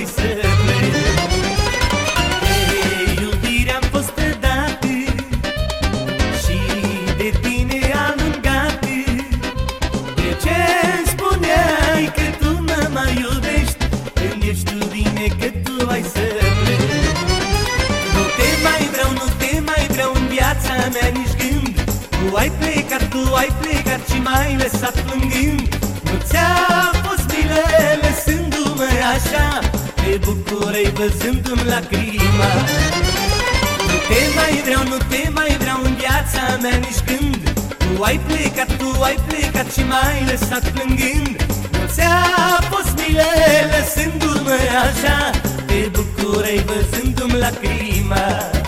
ai să pleci. De iubire am fost trădat și de tine alungat. De ce-mi spuneai că tu mă mai iubești când ești tu bine că tu ai să pleci? Nu te mai vreau, nu te mai vreau în viața mea nici gând. Tu ai plecat și m-ai lăsat plângând. Nu ți-a fost milă lăsându-mă așa, te bucurai văzându-mi lacrima. Nu te mai vreau, nu te mai vreau în viața mea nici când. Tu ai plecat și m-ai lăsat plângând. Nu ți-a fost milă lăsându-mă așa, te bucurai văzându-mi lacrima.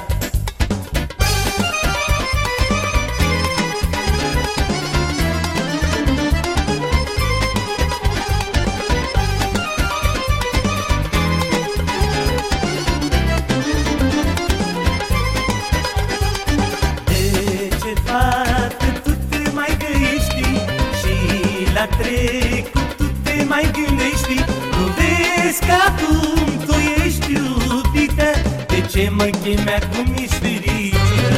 La trecut tu te mai gândești. Nu vezi că acum tu ești iubită? De ce mă chemi acum ești fericită?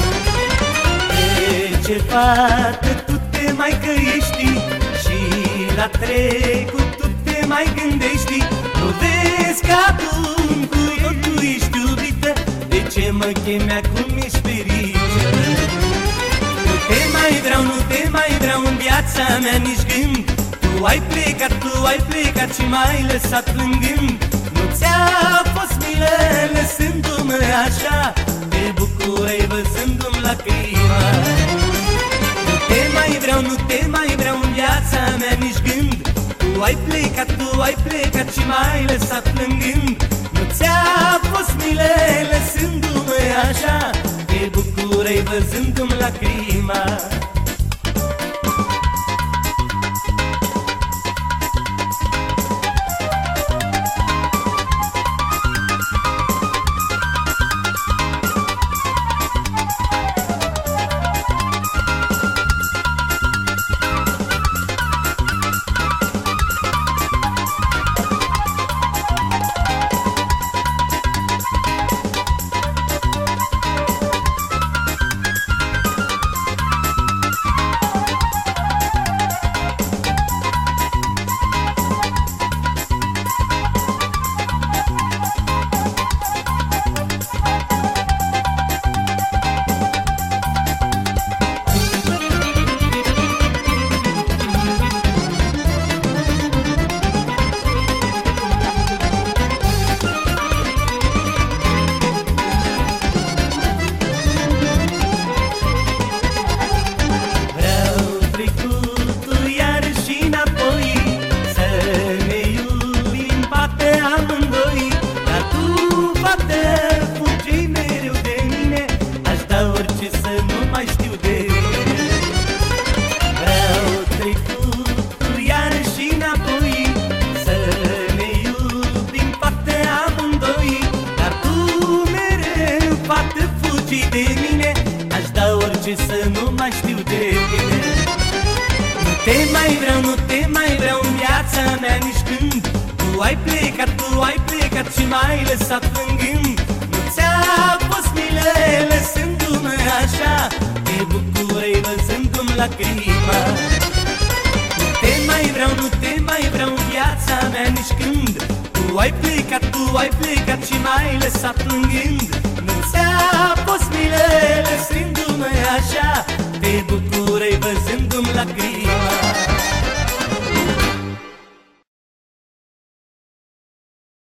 De ce fată tu te mai căiești și la trecut tu te mai gândești? Nu vezi că acum tu ești iubită? De ce mă chemi acum ești fericită? Nu te mai vreau, nu te mai vreau în viața mea nici gând. Tu ai plecat și m-ai lăsat plângând. Nu ți-a fost milă lăsându-mă așa, te bucurai văzându-mi lacrima. Nu te mai vreau, nu te mai vreau în viața mea nici gând. Tu ai plecat și m-ai lăsat plângând. Nu ți-a fost milă lăsându-mă așa, te bucurai văzându-mi lacrima. Să nu mai știu de tine. Nu te mai vreau, nu te mai vreau în viața mea nici când. Tu ai plecat și m-ai lăsat plângând. Nu ți-a fost milă lăsându-mă așa, te bucurai văzându-mi lacrima. Nu te mai vreau, nu te mai vreau în viața mea nici când. Tu ai plecat și m-ai lăsat plângând. Nu